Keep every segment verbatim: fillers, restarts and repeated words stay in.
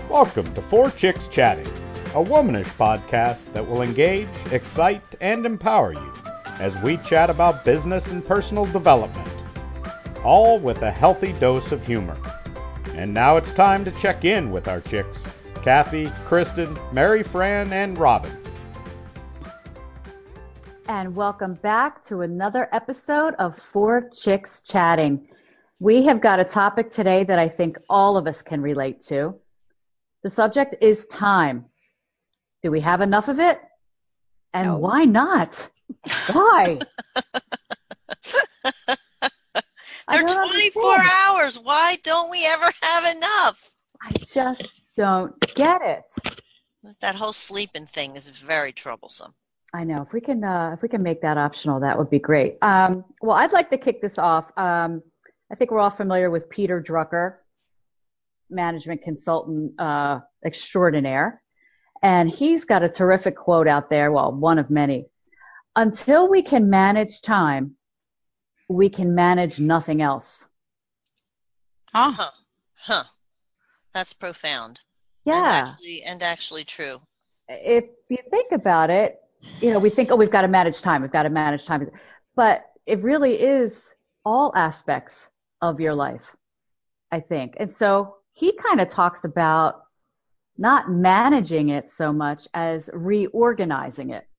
Welcome to Four Chicks Chatting, a womanish podcast that will engage, excite, and empower you as we chat about business and personal development, all with a healthy dose of humor. And now it's time to check in with our chicks, Kathy, Kristen, Mary Fran, and Robin. And welcome back to another episode of Four Chicks Chatting. We have got a topic today that I think all of us can relate to. The subject is time. Do we have enough of it? And No. why not? Why? They're twenty-four hours. Why don't we ever have enough? I just don't get it. That whole sleeping thing is very troublesome. I know. If we can, uh, if we can make that optional, that would be great. Um, well, I'd like to kick this off. Um, I think we're all familiar with Peter Drucker, management consultant uh, extraordinaire. And he's got a terrific quote out there, well, one of many. Until we can manage time, we can manage nothing else. Huh. Huh. Huh. That's profound. Yeah. And actually, and actually true. If you think about it, you know, we think, oh, we've got to manage time. We've got to manage time. But it really is all aspects of your life, I think. And so he kind of talks about not managing it so much as reorganizing it.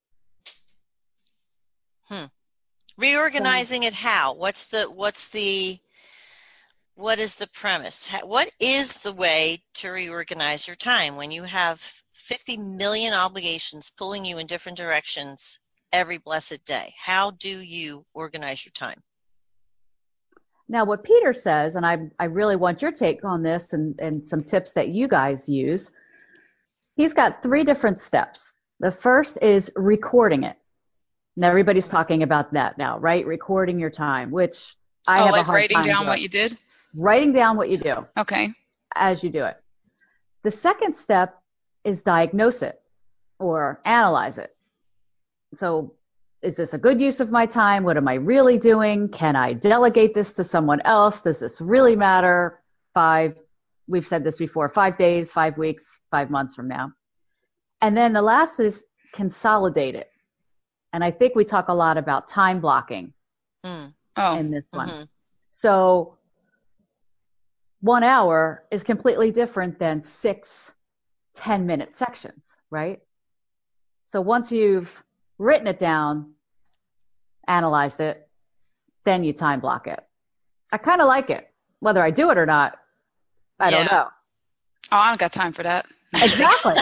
Hmm. Reorganizing so, it how? What's the, what's the, what is the premise? How, what is the way to reorganize your time when you have fifty million obligations pulling you in different directions every blessed day? How do you organize your time? Now, what Peter says, and I, I really want your take on this and, and some tips that you guys use, he's got three different steps. The first is recording it. Now, everybody's talking about that now, right? Recording your time, which I oh, have like a hard writing time down doing. what you did? Writing down what you do. Okay. As you do it. The second step is diagnose it or analyze it. So is this a good use of my time? What am I really doing? Can I delegate this to someone else? Does this really matter? Five, we've said this before, five days, five weeks, five months from now. And then the last is consolidate it. And I think we talk a lot about time blocking mm. oh. in this one. Mm-hmm. So one hour is completely different than six ten minute sections, right? So once you've written it down, analyzed it, then you time block it. I kind of like it. Whether I do it or not, I yeah. don't know. Oh, I don't got time for that. Exactly.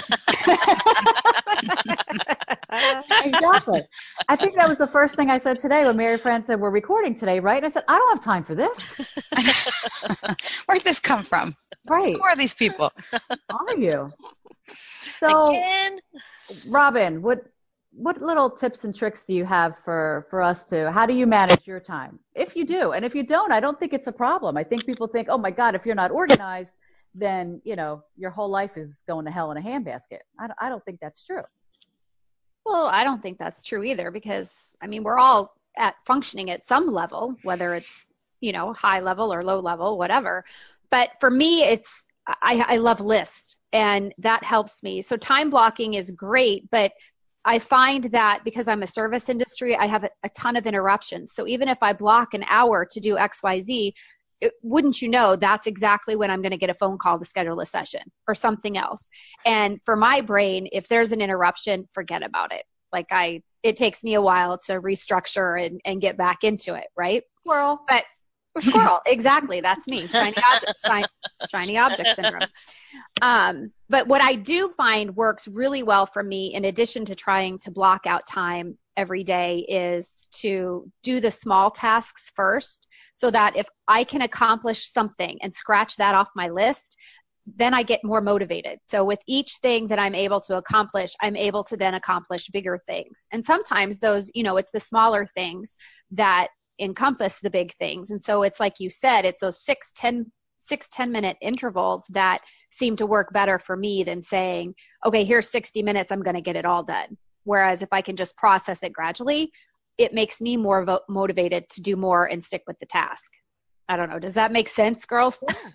Exactly. I think that was the first thing I said today when Mary Fran said, we're recording today, right? And I said, I don't have time for this. Where'd this come from? Right. Who are these people? Are you? So, Again? Robin, what what little tips and tricks do you have for, for us to, how do you manage your time? If you do, and if you don't, I don't think it's a problem. I think people think, oh my God, if you're not organized, then, you know, your whole life is going to hell in a handbasket. I don't, I don't think that's true. Well, I don't think that's true either because, I mean, we're all at functioning at some level, whether it's, you know, high level or low level, whatever. But for me, it's, I, I love lists and that helps me. So time blocking is great, but I find that because I'm a service industry, I have a, a ton of interruptions. So even if I block an hour to do X Y Z, it, wouldn't you know, that's exactly when I'm going to get a phone call to schedule a session or something else. And for my brain, if there's an interruption, forget about it. Like I, it takes me a while to restructure and, and get back into it, right? Squirrel. But or squirrel, exactly. That's me. Shiny object, shiny, shiny object syndrome. Um, but what I do find works really well for me, in addition to trying to block out time every day, is to do the small tasks first, so that if I can accomplish something and scratch that off my list, then I get more motivated. So with each thing that I'm able to accomplish, I'm able to then accomplish bigger things. And sometimes those, you know, it's the smaller things that encompass the big things. And so it's like you said, it's those six, ten, six, ten minute intervals that seem to work better for me than saying, okay, here's sixty minutes, I'm going to get it all done. Whereas if I can just process it gradually, it makes me more vo- motivated to do more and stick with the task. I don't know. Does that make sense, girls?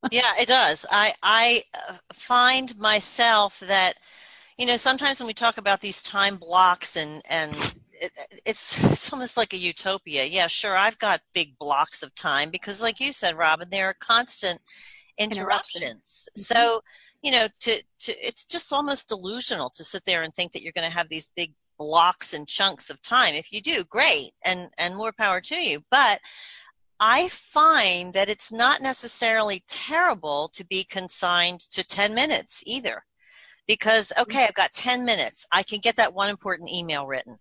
Yeah, it does. I I uh, find myself that, you know, sometimes when we talk about these time blocks and and it, it's it's almost like a utopia. Yeah, sure, I've got big blocks of time because, like you said, Robin, there are constant Interruptions. interruptions. Mhm. So, you know, to to it's just almost delusional to sit there and think that you're going to have these big blocks and chunks of time. If you do, great, and and more power to you. But I find that it's not necessarily terrible to be consigned to ten minutes either. Because, okay, I've got ten minutes. I can get that one important email written.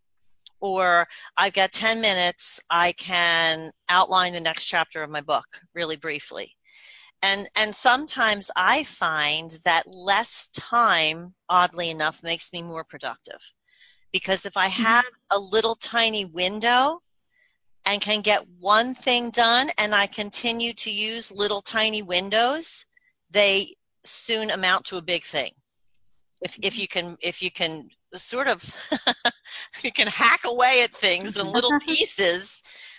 Or I've got ten minutes. I can outline the next chapter of my book really briefly. And, and sometimes I find that less time, oddly enough, makes me more productive. Because if I have a little tiny window, and can get one thing done, and I continue to use little tiny windows, they soon amount to a big thing. If if you can if you can sort of you can hack away at things in little pieces,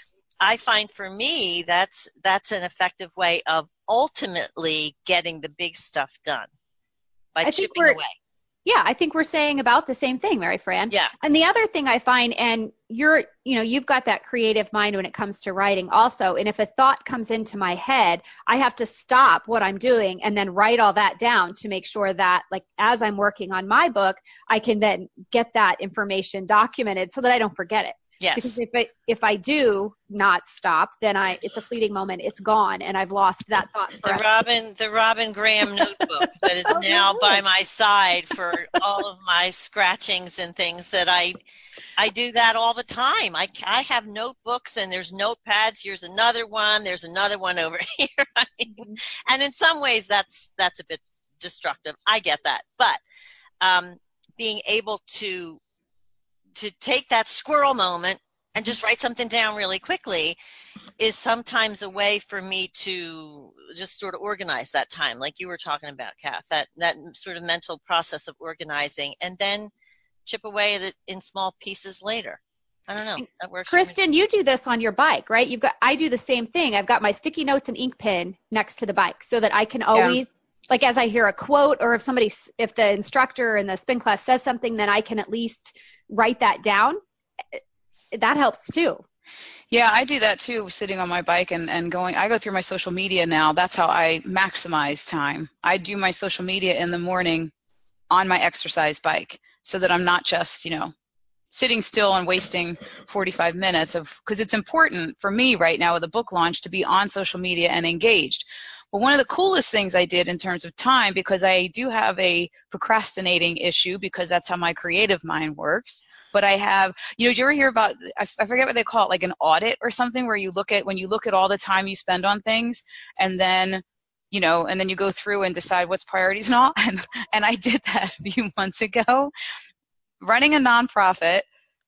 I find for me that's that's an effective way of ultimately getting the big stuff done by I think chipping we're away. Yeah, I think we're saying about the same thing, Mary Fran. Yeah. And the other thing I find, and you're, you know, you've got that creative mind when it comes to writing also. And if a thought comes into my head, I have to stop what I'm doing and then write all that down to make sure that, like, as I'm working on my book, I can then get that information documented so that I don't forget it. Yes. Because if I, if I do not stop, then I it's a fleeting moment. It's gone, and I've lost that thought The forever. Robin, the Robin Graham notebook that is Oh, now there by is. my side for all of my scratchings and things that I, I do that all the time. I, I have notebooks and there's notepads. Here's another one. There's another one over here. I mean, Mhm. and in some ways that's, that's a bit destructive. I get that. But um, being able to, to take that squirrel moment and just write something down really quickly is sometimes a way for me to just sort of organize that time, like you were talking about, Kath, that, that sort of mental process of organizing, and then chip away at it in small pieces later. I don't know. That works for me. Kristen, you do this on your bike, right? You've got, I do the same thing. I've got my sticky notes and ink pen next to the bike so that I can always, like, as I hear a quote, or if somebody, if the instructor in the spin class says something, then I can at least write that down. That helps too. Yeah, I do that too, sitting on my bike and, and going. I go through my social media now. That's how I maximize time. I do my social media in the morning on my exercise bike so that I'm not just, you know, sitting still and wasting forty-five minutes of, because it's important for me right now with the book launch to be on social media and engaged. But one of the coolest things I did in terms of time, because I do have a procrastinating issue, because that's how my creative mind works. But I have, you know, do you ever hear about, I forget what they call it, like an audit or something, where you look at, when you look at all the time you spend on things, and then, you know, and then you go through and decide what's priorities and all. And, and I did that a few months ago, running a nonprofit,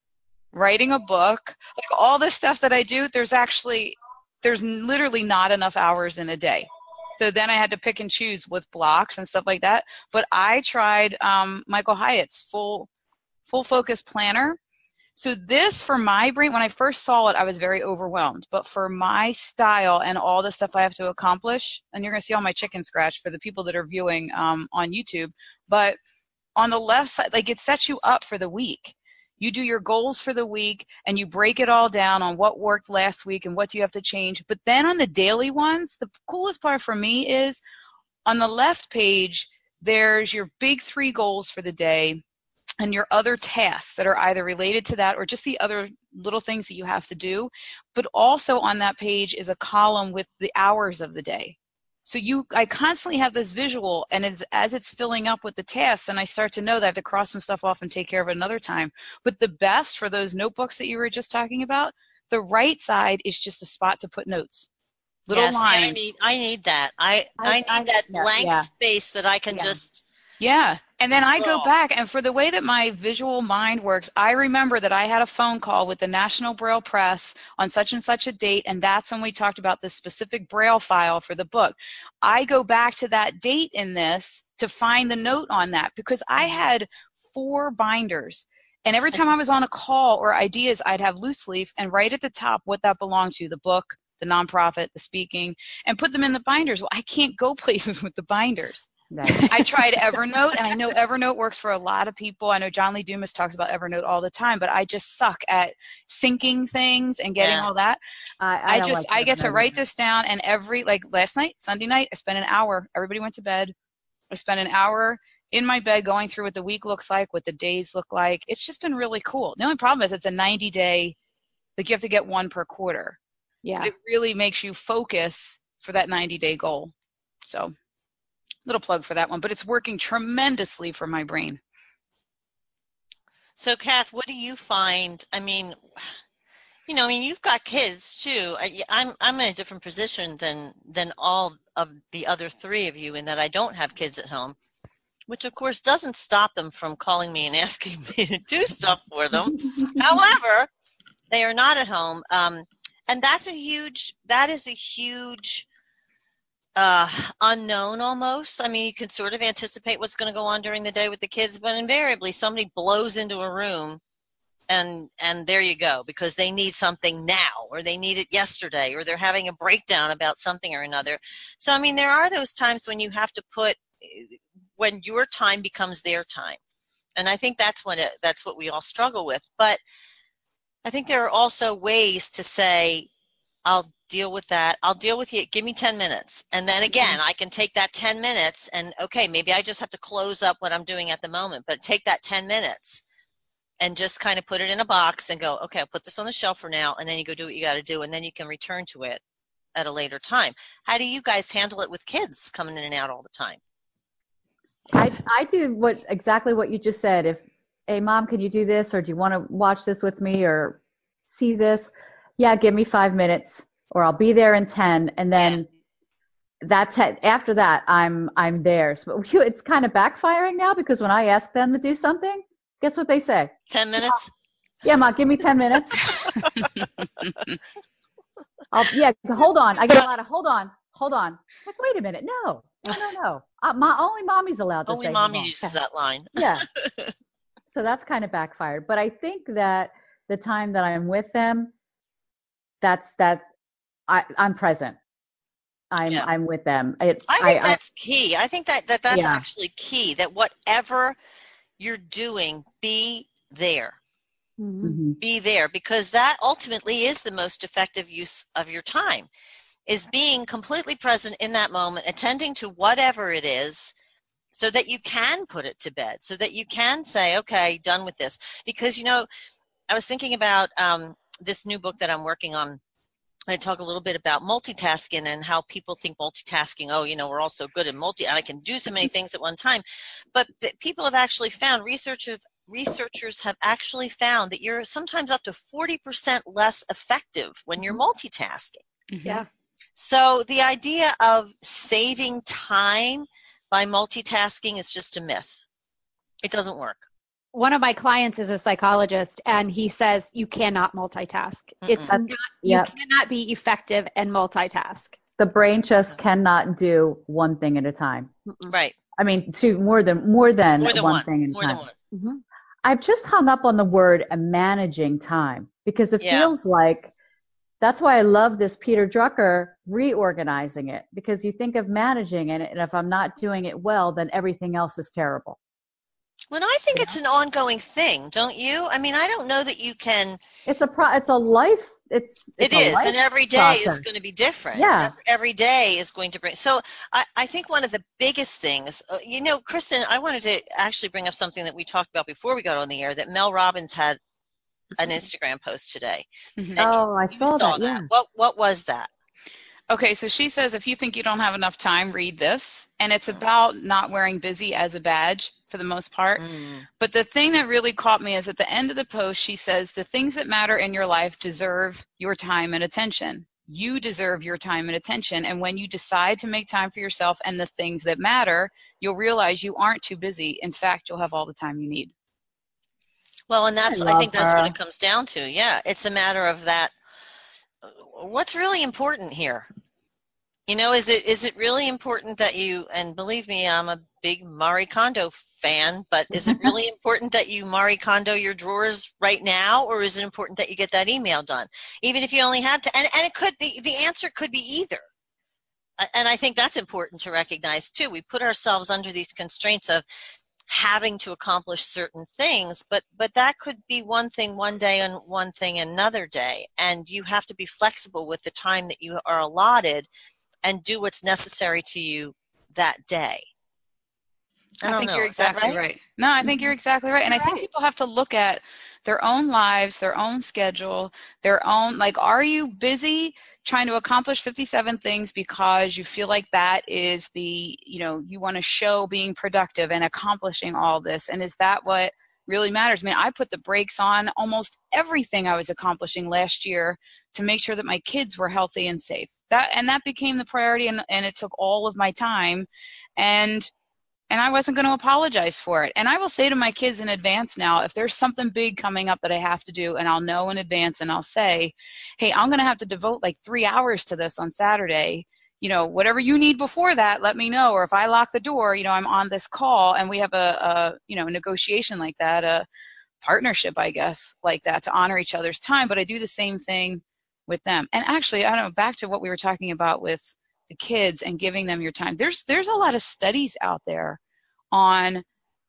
writing a book, like all the stuff that I do, there's actually, there's literally not enough hours in a day. So then I had to pick and choose with blocks and stuff like that. But I tried um, Michael Hyatt's full, full focus planner. So this, for my brain, when I first saw it, I was very overwhelmed. But for my style and all the stuff I have to accomplish, and you're going to see all my chicken scratch for the people that are viewing um, on YouTube, but on the left side, like, it sets you up for the week. You do your goals for the week and you break it all down on what worked last week and what do you have to change. But then on the daily ones, the coolest part for me is on the left page, there's your big three goals for the day and your other tasks that are either related to that or just the other little things that you have to do. But also on that page is a column with the hours of the day. So you, I constantly have this visual, and as, as it's filling up with the tasks, and I start to know that I have to cross some stuff off and take care of it another time. But the best for those notebooks that you were just talking about, the right side is just a spot to put notes. Little Yeah, see, I lines. need, I need that. I, I, I- need I- that yeah, blank yeah. space that I can Yeah. just. Yeah. And then I go Scroll. back, and for the way that my visual mind works, I remember that I had a phone call with the National Braille Press on such and such a date, and that's when we talked about the specific Braille file for the book. I go back to that date in this to find the note on that, because I had four binders. And every time I was on a call or ideas, I'd have loose leaf and right at the top what that belonged to, the book, the nonprofit, the speaking, and put them in the binders. Well, I can't go places with the binders. Right. I tried Evernote, and I know Evernote works for a lot of people. I know John Lee Dumas talks about Evernote all the time, but I just suck at syncing things and getting Yeah. all that. I, I, I don't just, like I get to Evernote write either. this down, and every, like last night, Sunday night, I spent an hour. Everybody went to bed. I spent an hour in my bed going through what the week looks like, what the days look like. It's just been really cool. The only problem is it's a ninety day, like you have to get one per quarter. Yeah. It really makes you focus for that ninety day goal. So little plug for that one, but it's working tremendously for my brain. So, Kath, what do you find? I mean, you know, I mean, you've got kids too. I, I'm I'm in a different position than than all of the other three of you in that I don't have kids at home, which of course doesn't stop them from calling me and asking me to do stuff for them. However, they are not at home, um, and that's a huge. That is a huge. Uh, unknown almost. I mean, you can sort of anticipate what's going to go on during the day with the kids, but invariably somebody blows into a room and and there you go, because they need something now, or they need it yesterday, or they're having a breakdown about something or another. So, I mean, there are those times when you have to put, when your time becomes their time. And I think that's when it, that's what we all struggle with. But I think there are also ways to say, I'll deal with that. I'll deal with you. Give me ten minutes. And then again, I can take that ten minutes and, okay, maybe I just have to close up what I'm doing at the moment, but take that ten minutes and just kind of put it in a box and go, okay, I'll put this on the shelf for now. And then you go do what you got to do. And then you can return to it at a later time. How do you guys handle it with kids coming in and out all the time? I, I do what exactly what you just said. If, hey, Mom, can you do this? Or do you want to watch this with me or see this? Yeah, give me five minutes or I'll be there in ten. And then yeah. that's it. After that, I'm I'm there. So it's kind of backfiring now because when I ask them to do something, guess what they say? ten minutes? Yeah, Mom, give me ten minutes. I'll, yeah, hold on. I get a lot of, hold on, hold on. Like, wait a minute. No, no, no, no. Uh, my, only mommy's allowed to only say mommy uses that line. Yeah. So that's kind of backfired. But I think that the time that I'm with them, that's that I, I'm present. I'm yeah. I'm with them. It, I think I, that's I, key. I think that, that that's yeah. actually key, that whatever you're doing, be there. Mm-hmm. Be there, because that ultimately is the most effective use of your time, is being completely present in that moment, attending to whatever it is, so that you can put it to bed, so that you can say, okay, done with this. Because, you know, I was thinking about um, this new book that I'm working on. I talk a little bit about multitasking and how people think multitasking, oh, you know, we're all so good at multi, and I can do so many things at one time. But people have actually found, researchers, researchers have actually found that you're sometimes up to forty percent less effective when you're multitasking. Mm-hmm. Yeah. So the idea of saving time by multitasking is just a myth. It doesn't work. One of my clients is a psychologist, and he says you cannot multitask. Mm-mm. It's not, yep. You cannot be effective and multitask. The brain just cannot do one thing at a time. Mm-mm. Right. I mean, two more than more than, more than one, one thing at a more time. Than one. Mm-hmm. I've just hung up on the word managing time because it yeah. feels like that's why I love this Peter Drucker reorganizing it, because you think of managing it, and if I'm not doing it well, then everything else is terrible. Well, I think yeah. it's an ongoing thing, don't you? I mean, I don't know that you can. It's a pro. It's a life. It's, it's it a is, life and every day process. is going to be different. Yeah, every, every day is going to bring. So, I, I think one of the biggest things, uh, you know, Kristen, I wanted to actually bring up something that we talked about before we got on the air. That Mel Robbins had an Instagram post today. Mm-hmm. Oh, I saw, saw that. Yeah. What What was that? Okay, so she says, if you think you don't have enough time, read this. And it's about not wearing busy as a badge for the most part. Mm. But the thing that really caught me is at the end of the post, she says, the things that matter in your life deserve your time and attention. You deserve your time and attention. And when you decide to make time for yourself and the things that matter, you'll realize you aren't too busy. In fact, you'll have all the time you need. Well, and that's, I, I think that's her. what it comes down to. Yeah, it's a matter of that. What's really important here? You know, is it is it really important that you, and believe me, I'm a big Marie Kondo fan, but is it really important that you Marie Kondo your drawers right now, or is it important that you get that email done? Even if you only have to, and, and it could, the, the answer could be either. And I think that's important to recognize too. We put ourselves under these constraints of having to accomplish certain things, but but that could be one thing one day and one thing another day. And you have to be flexible with the time that you are allotted and do what's necessary to you that day. I, I think know. you're exactly right? right. No, I think you're exactly right. And You're I think right. people have to look at their own lives, their own schedule, their own, like, are you busy trying to accomplish fifty-seven things because you feel like that is the, you know, you want to show being productive and accomplishing all this? And is that what really matters? I mean, I put the brakes on almost everything I was accomplishing last year to make sure that my kids were healthy and safe. That, and that became the priority, and, and it took all of my time. And And I wasn't going to apologize for it. And I will say to my kids in advance now, if there's something big coming up that I have to do, and I'll know in advance, and I'll say, hey, I'm going to have to devote like three hours to this on Saturday. You know, whatever you need before that, let me know. Or if I lock the door, you know, I'm on this call, and we have a, a you know, a negotiation like that, a partnership, I guess, like that, to honor each other's time. But I do the same thing with them. And actually, I don't know, back to what we were talking about with the kids and giving them your time. There's there's a lot of studies out there on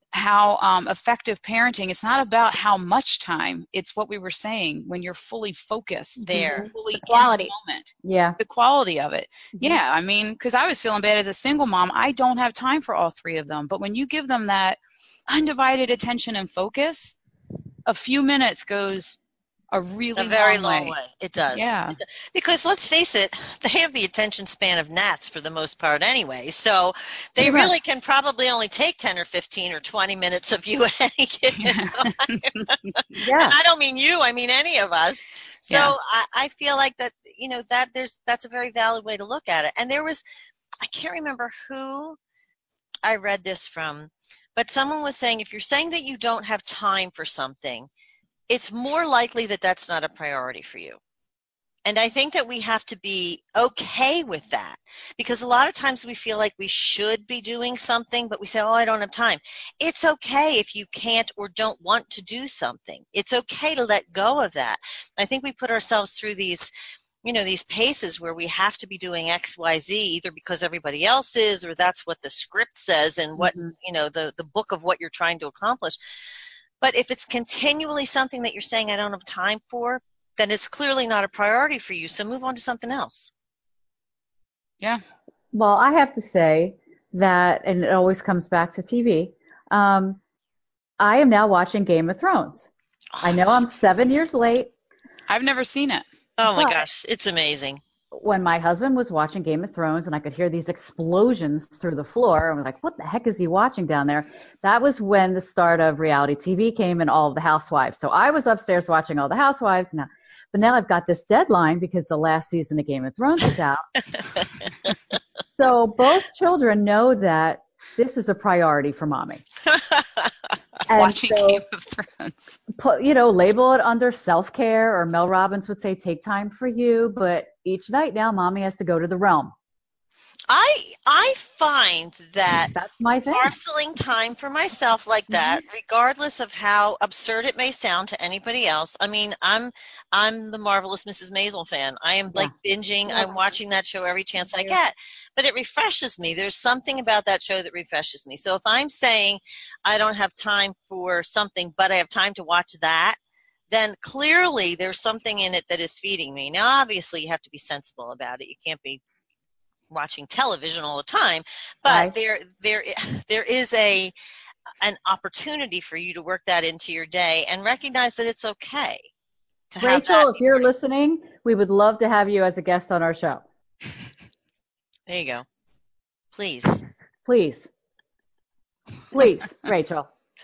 how um, effective parenting. It's not about how much time. It's what we were saying, when you're fully focused, There. fully The quality. in the moment, Yeah. the quality of it. Mhm. Yeah, I mean, because I was feeling bad as a single mom. I don't have time for all three of them. But when you give them that undivided attention and focus, a few minutes goes a really A very long, long way. way. It does. Yeah. It does. Because let's face it, they have the attention span of gnats for the most part anyway. So they Pretty much. really can probably only take ten or fifteen or twenty minutes of you at any given time. Yeah. And I don't mean you, I mean any of us. So Yeah. I, I feel like that, you know, that there's that's a very valid way to look at it. And there was, I can't remember who I read this from, but someone was saying, if you're saying that you don't have time for something, it's more likely that that's not a priority for you. And I think that we have to be okay with that, because a lot of times we feel like we should be doing something, but we say, oh, I don't have time. It's okay if you can't or don't want to do something. It's okay to let go of that. I think we put ourselves through these, you know, these paces where we have to be doing X, Y, Z, either because everybody else is, or that's what the script says and what, Mhm. you know, the, the book of what you're trying to accomplish. But if it's continually something that you're saying I don't have time for, then it's clearly not a priority for you. So move on to something else. Yeah. Well, I have to say that, and it always comes back to T V. Um, I am now watching Game of Thrones. I know I'm seven years late. I've never seen it. Oh my but gosh, it's amazing. when my husband was watching Game of Thrones and I could hear these explosions through the floor, I'm like, what the heck is he watching down there? That was when the start of reality T V came and all of the housewives. So I was upstairs watching all the housewives now. But now I've got this deadline because the last season of Game of Thrones is out. So both children know that this is a priority for mommy. And Watching so, Game of Thrones. put, you know, label it under self-care, or Mel Robbins would say, take time for you. But each night now, mommy has to go to the realm. I I find that That's my thing. parceling time for myself like that, regardless of how absurd it may sound to anybody else. I mean, I'm I'm the Marvelous Missus Maisel fan. I am like binging. Yeah. I'm watching that show every chance I too. get. But it refreshes me. There's something about that show that refreshes me. So if I'm saying I don't have time for something, but I have time to watch that, then clearly there's something in it that is feeding me. Now, obviously, you have to be sensible about it. You can't be watching television all the time, but Right. there there there is a an opportunity for you to work that into your day and recognize that it's okay to have Rachel, that. if you're listening, we would love to have you as a guest on our show. There you go. Please. Please. Please, Rachel.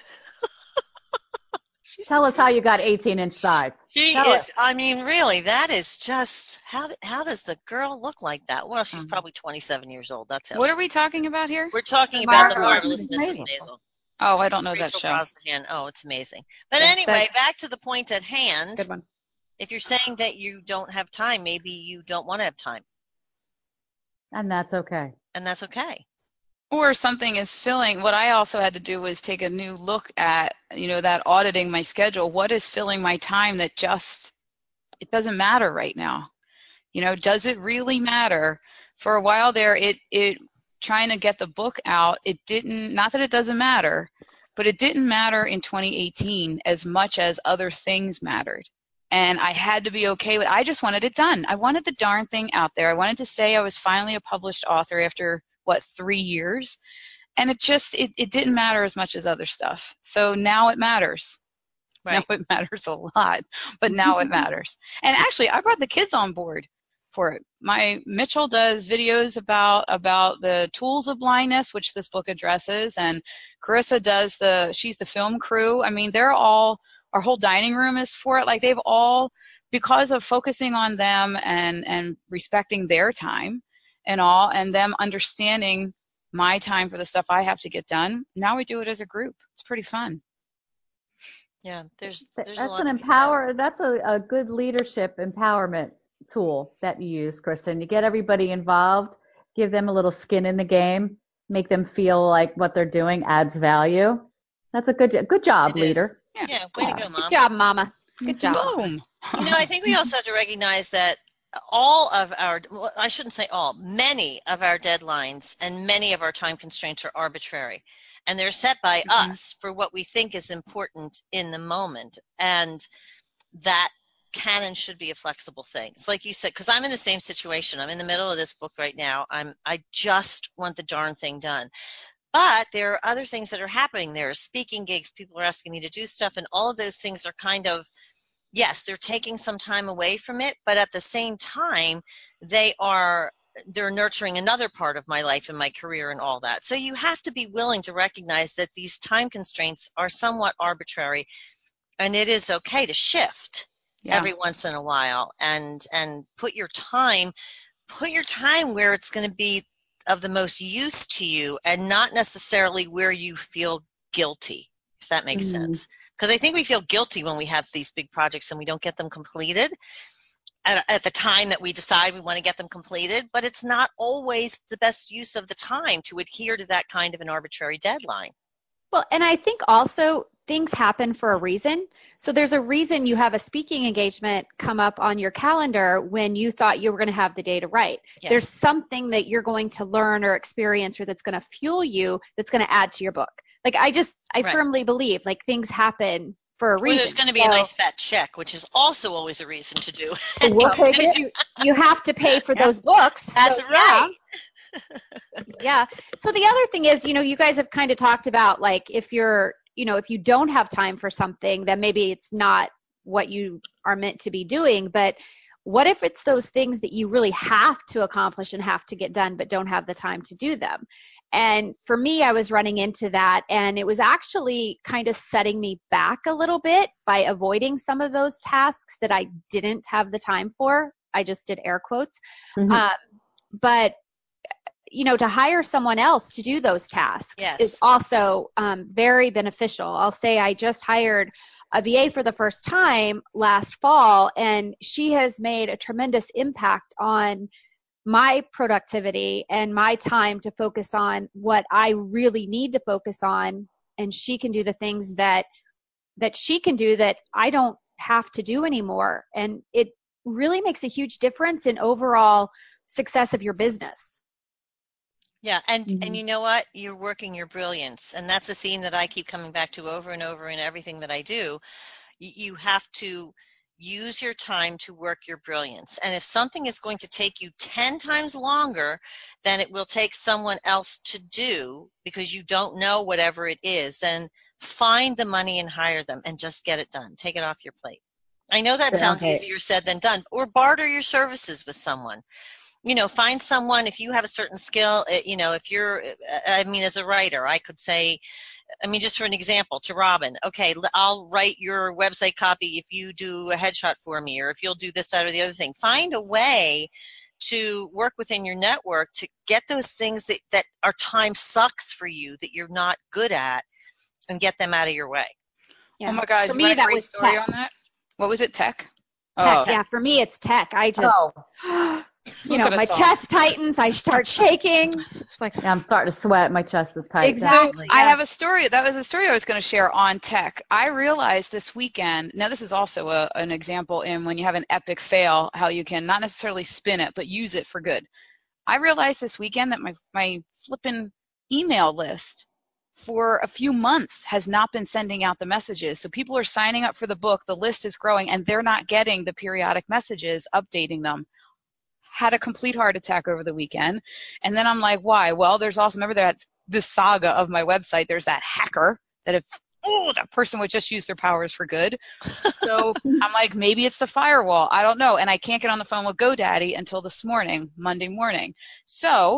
She's Tell us how you got eighteen inch thighs. She Tell is, us. I mean, really, that is just, how how does the girl look like that? Well, she's Um, probably twenty-seven years old. That's how What she- are we talking about here? We're talking The about the Marvelous Marvelous Missus Missus Maisel. Maisel. Oh, I don't know that Rachel show. Brosnahan. Oh, it's amazing. But Yeah, anyway, that- back to the point at hand. Good one. If you're saying that you don't have time, maybe you don't want to have time. And that's okay. And that's okay. Or something is filling. What I also had to do was take a new look at, you know, that auditing my schedule. What is filling my time that just, it doesn't matter right now? You know, does it really matter? For a while there, it, it, trying to get the book out, it didn't, not that it doesn't matter, but it didn't matter in twenty eighteen as much as other things mattered. And I had to be okay with, I just wanted it done. I wanted the darn thing out there. I wanted to say I was finally a published author after, what, three years? And it just, it, it didn't matter as much as other stuff. So now it matters. Right. Now it matters a lot, but now it matters. And actually, I brought the kids on board for it. My Mitchell does videos about about the tools of blindness, which this book addresses, and Carissa does the, she's the film crew. I mean, they're all, our whole dining room is for it. Like they've all, because of focusing on them and and respecting their time and all, and them understanding my time for the stuff I have to get done. Now we do it as a group. It's pretty fun. Yeah, there's there's a That's lot an to be said. empower. That's a, a good leadership empowerment tool that you use, Kristen. You get everybody involved, give them a little skin in the game, make them feel like what they're doing adds value. That's a good good job, It is. leader. Yeah. Yeah, way to go, Mom. Good job, Mama. Good job. Boom. You know, I think we also have to recognize that all of our, well, I shouldn't say all, many of our deadlines and many of our time constraints are arbitrary. And they're set by Mhm. us for what we think is important in the moment. And that can and should be a flexible thing. It's like you said, because I'm in the same situation. I'm in the middle of this book right now. I'm I just want the darn thing done. But there are other things that are happening. There are speaking gigs. People are asking me to do stuff. And all of those things are kind of, yes, they're taking some time away from it. But at the same time, they are, they're nurturing another part of my life and my career and all that. So you have to be willing to recognize that these time constraints are somewhat arbitrary. And it is okay to shift Yeah. every once in a while and and put your time, put your time where it's going to be of the most use to you and not necessarily where you feel guilty, if that makes Mhm. sense. Because I think we feel guilty when we have these big projects and we don't get them completed at, at the time that we decide we want to get them completed, but it's not always the best use of the time to adhere to that kind of an arbitrary deadline. Well, and I think also things happen for a reason. So there's a reason you have a speaking engagement come up on your calendar when you thought you were going to have the day to write. Yes. There's something that you're going to learn or experience or that's going to fuel you that's going to add to your book. Like I just, I Right. firmly believe like things happen for a Well, reason. there's going to be So- a nice fat check, which is also always a reason to do. We'll take because it. you, you have to pay for Yeah. those books. That's So, right. Yeah. Yeah. So the other thing is, you know, you guys have kind of talked about like if you're, you know, if you don't have time for something, then maybe it's not what you are meant to be doing. But what if it's those things that you really have to accomplish and have to get done, but don't have the time to do them? And for me, I was running into that, and it was actually kind of setting me back a little bit by avoiding some of those tasks that I didn't have the time for. I just did air quotes. Mhm. Um, but you know, to hire someone else to do those tasks Yes. is also um, very beneficial. I'll say I just hired a V A for the first time last fall, and she has made a tremendous impact on my productivity and my time to focus on what I really need to focus on. And she can do the things that that she can do that I don't have to do anymore. And it really makes a huge difference in overall success of your business. Yeah, and Mhm. and you know what? You're working your brilliance, and that's a theme that I keep coming back to over and over in everything that I do. Y- You have to use your time to work your brilliance. And if something is going to take you ten times longer than it will take someone else to do because you don't know whatever it is, then find the money and hire them and just get it done. Take it off your plate. I know that Sure, sounds okay. easier said than done, or barter your services with someone. You know, find someone, if you have a certain skill, uh, you know, if you're, uh, I mean, as a writer, I could say, I mean, just for an example, to Robin, okay, l- I'll write your website copy if you do a headshot for me, or if you'll do this, that, or the other thing. Find a way to work within your network to get those things that, that are time sucks for you, that you're not good at, and get them out of your way. Yeah. Oh my God. For you me, want a that great was story tech. on that? What was it? Tech? Tech. Oh. Yeah, for me, it's tech. I just, Oh, you Look know, at my us all. chest tightens. I start shaking. It's like, Yeah, I'm starting to sweat. My chest is tight. Exactly. So I yeah. have a story. That was a story I was going to share on tech. I realized this weekend, now this is also a, an example in when you have an epic fail, how you can not necessarily spin it, but use it for good. I realized this weekend that my, my flippin' email list for a few months has not been sending out the messages. So people are signing up for the book, the list is growing, and they're not getting the periodic messages updating them. Had a complete heart attack over the weekend. And then I'm like, why? Well, there's also, remember that this saga of my website, there's that hacker that if, oh, that person would just use their powers for good. So I'm like, maybe it's the firewall. I don't know. And I can't get on the phone with GoDaddy until this morning, Monday morning. So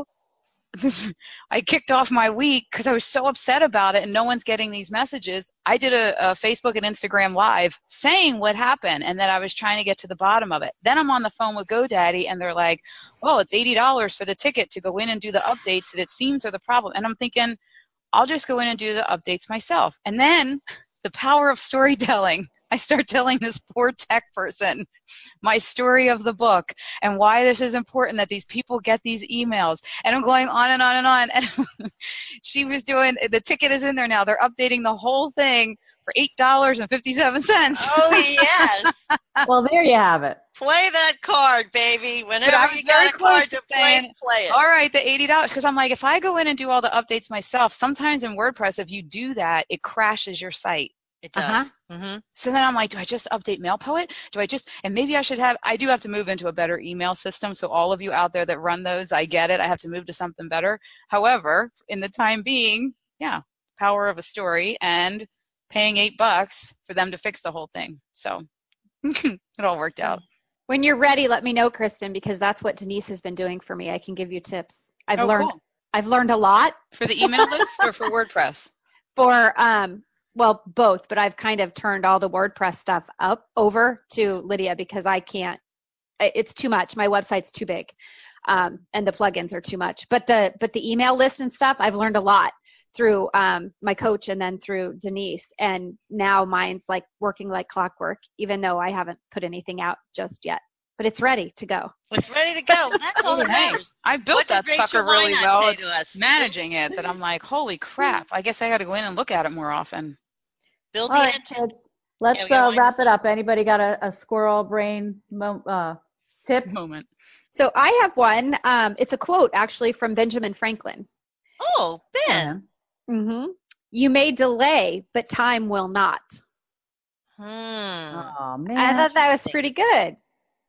I kicked off my week because I was so upset about it and no one's getting these messages. I did a, a Facebook and Instagram live saying what happened and that I was trying to get to the bottom of it. Then I'm on the phone with GoDaddy and they're like, well, it's eighty dollars for the ticket to go in and do the updates that it seems are the problem. And I'm thinking, I'll just go in and do the updates myself. And then the power of storytelling. I start telling this poor tech person my story of the book and why this is important that these people get these emails. And I'm going on and on and on. And she was doing, the ticket is in there now. They're updating the whole thing for eight dollars and fifty-seven cents. Oh, yes. Well, there you have it. Play that card, baby. Whenever I was you got very a card close to to play, saying, play it. All right, the eighty dollars. Because I'm like, if I go in and do all the updates myself, sometimes in WordPress, if you do that, it crashes your site. It does. Uh-huh. Mm-hmm. So then I'm like, do I just update MailPoet? Do I just, and maybe I should have, I do have to move into a better email system. So all of you out there that run those, I get it. I have to move to something better. However, in the time being, yeah, power of a story and paying eight bucks for them to fix the whole thing. So it all worked out. when you're ready, let me know, Kristen, because that's what Denise has been doing for me. I can give you tips. I've Oh, learned cool. I've learned a lot For the email list or for WordPress? for um well, both, but I've kind of turned all the WordPress stuff up over to Lydia because I can't, it's too much. My website's too big. Um, and the plugins are too much, but the, but the email list and stuff, I've learned a lot through, um, my coach and then through Denise. And now mine's like working like clockwork, even though I haven't put anything out just yet, but it's ready to go. It's ready to go. That's all that Hey, matters. I built What did that Rachel sucker really Wynott well. say It's to us? managing it that I'm like, holy crap. I guess I got to go in and look at it more often. Build All the right, engine. kids. Let's Yeah, we gotta uh, wind wrap this it up. up. Anybody got a, a squirrel brain mo- uh, tip? Moment. So I have one. Um, it's a quote actually from Benjamin Franklin. Oh, Ben. Mm-hmm. You may delay, but time will not. Hmm. Oh, man. I thought that was interesting. pretty good.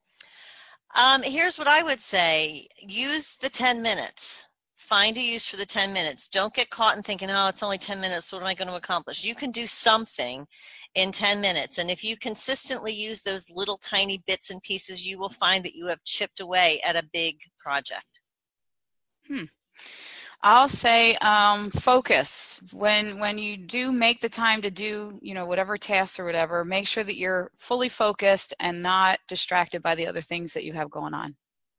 Um, here's what I would say. Use the ten minutes. Find a use for the ten minutes. Don't get caught in thinking, oh, it's only ten minutes. What am I going to accomplish? You can do something in ten minutes. And if you consistently use those little tiny bits and pieces, you will find that you have chipped away at a big project. Hmm. I'll say um, focus. When when you do make the time to do, you know, whatever tasks or whatever, make sure that you're fully focused and not distracted by the other things that you have going on.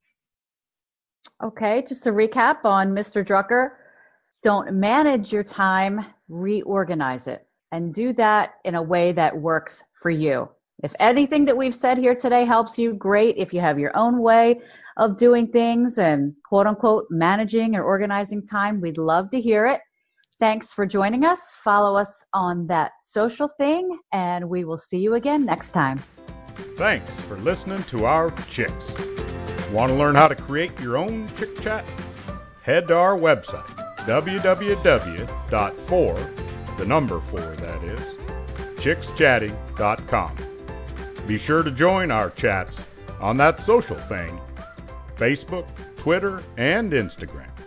Okay, just to recap on Mister Drucker, don't manage your time, reorganize it, and do that in a way that works for you. If anything that we've said here today helps you, great. If you have your own way of doing things and quote unquote managing or organizing time, we'd love to hear it. Thanks for joining us. Follow us on That Social Thing, and we will see you again next time. Thanks for listening to our Chicks. Want to learn how to create your own Chick Chat? Head to our website, w w w dot four, the number four that is, chicks chatting dot com. Be sure to join our chats on That Social Thing, Facebook, Twitter, and Instagram.